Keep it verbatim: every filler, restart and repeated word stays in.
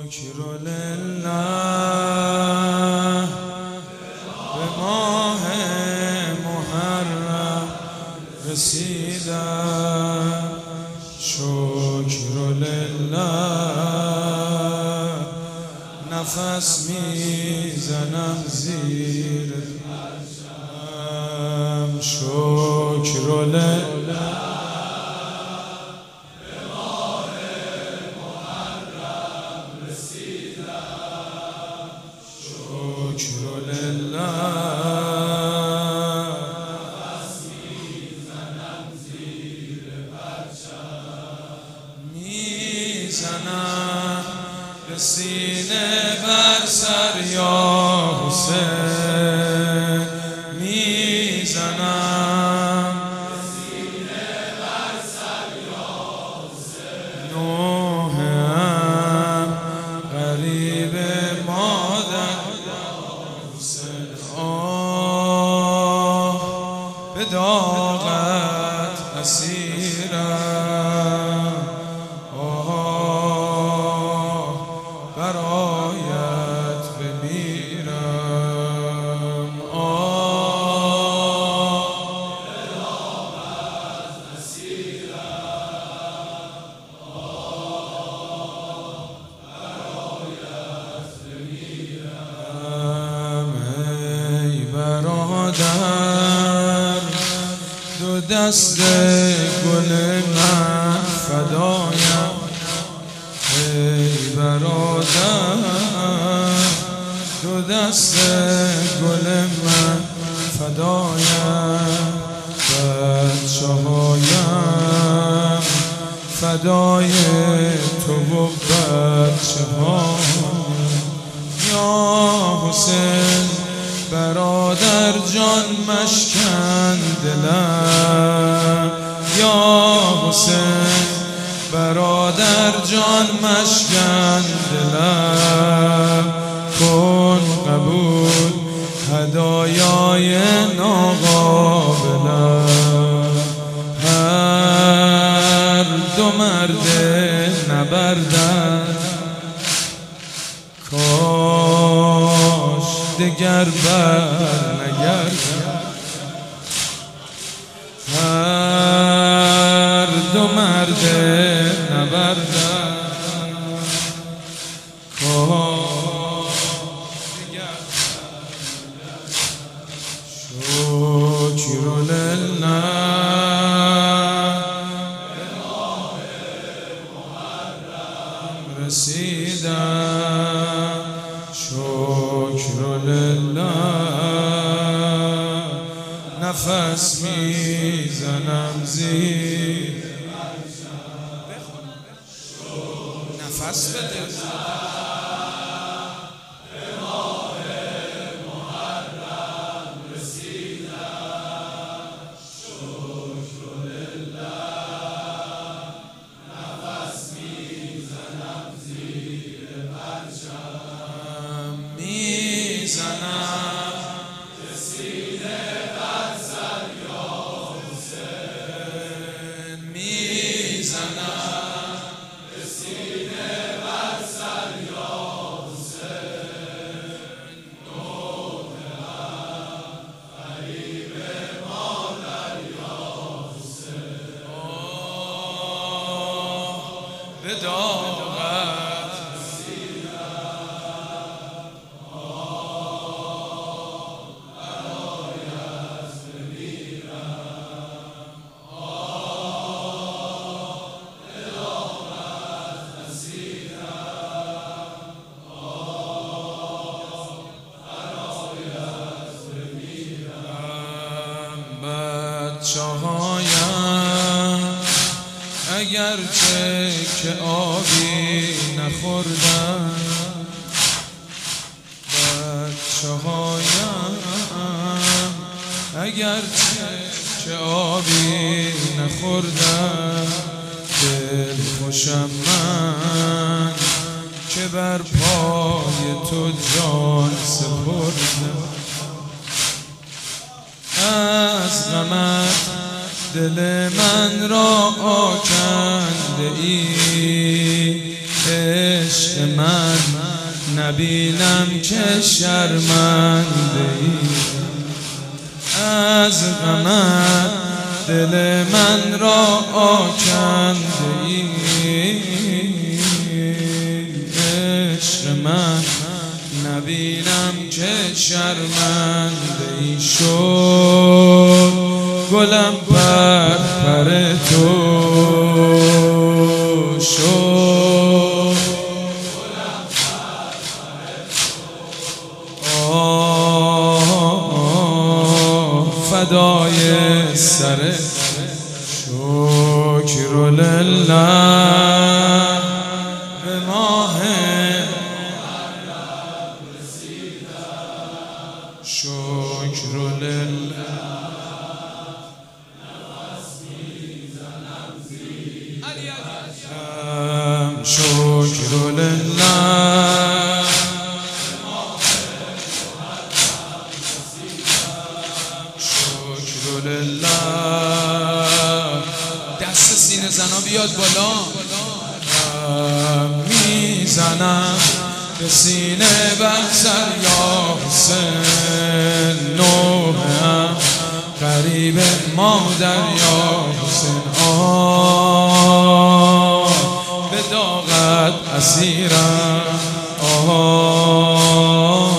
شکر لله به ماه محرم رسیدم. شکر لله نفس میزنم زیر پرچم. شکر لله شکر لله نفس میزنم زیر پرچم. میزنم به سینه بر سر یا حسین. میزنم به سینه بر سر یا حسین. نوحم غریب مادر به داغت اسیرم. آه برایت بمیرم. آه به داغت اسیرم. آه برایت بمیرم. ای برادر دو دست گل من فدایم. ای برادر دو دست گل من فدایم. بچه هایم فدای تو و بچه هایم. یا حسین برادر جان مشکن دلم. یا حسین برادر جان مشکن دلم. کن قبول هدایای ناقابلم. هر دو مرد نبردن کاش دگر بر نگردن. هر دو مرد نبردن کاش دگر بر نگردن. شکر لله به ماه محرم رسیدم. شکر لله نفس میزنم زیر پرچم. نفس بده. به ماه محرم رسیدم. شکر لله نفس میزنم زیر پرچم. میزنم به سینه بر سر یا حسین. میزنم به سینه بر سر یا حسین. نوحم غریب مادر یا حسین. آه به داغت اسیرم. آه برایت بمیرم. آه به داغت اسیرم. آه برایت بمیرم. بچه هایم اگرچه که آبی نخوردن. بچه هایم اگرچه که آبی نخوردن. دل خوشم من که بر پای تو جان سپردم. از غمت دل من را آکنده ای عشق من نبینم که شرمنده ای از غمت دل من را آکنده ای عشق من نبینم که شرمنده ای شد گلم پر پر تو شد فدای سر شکر لله به ماه شکر لله شکر لله شکر لله دست سینه زنا بیاد بالا میزنم به سینه بسر یا حسین نوحم قریب مادر یا حسین آه به داغت اسیرم آه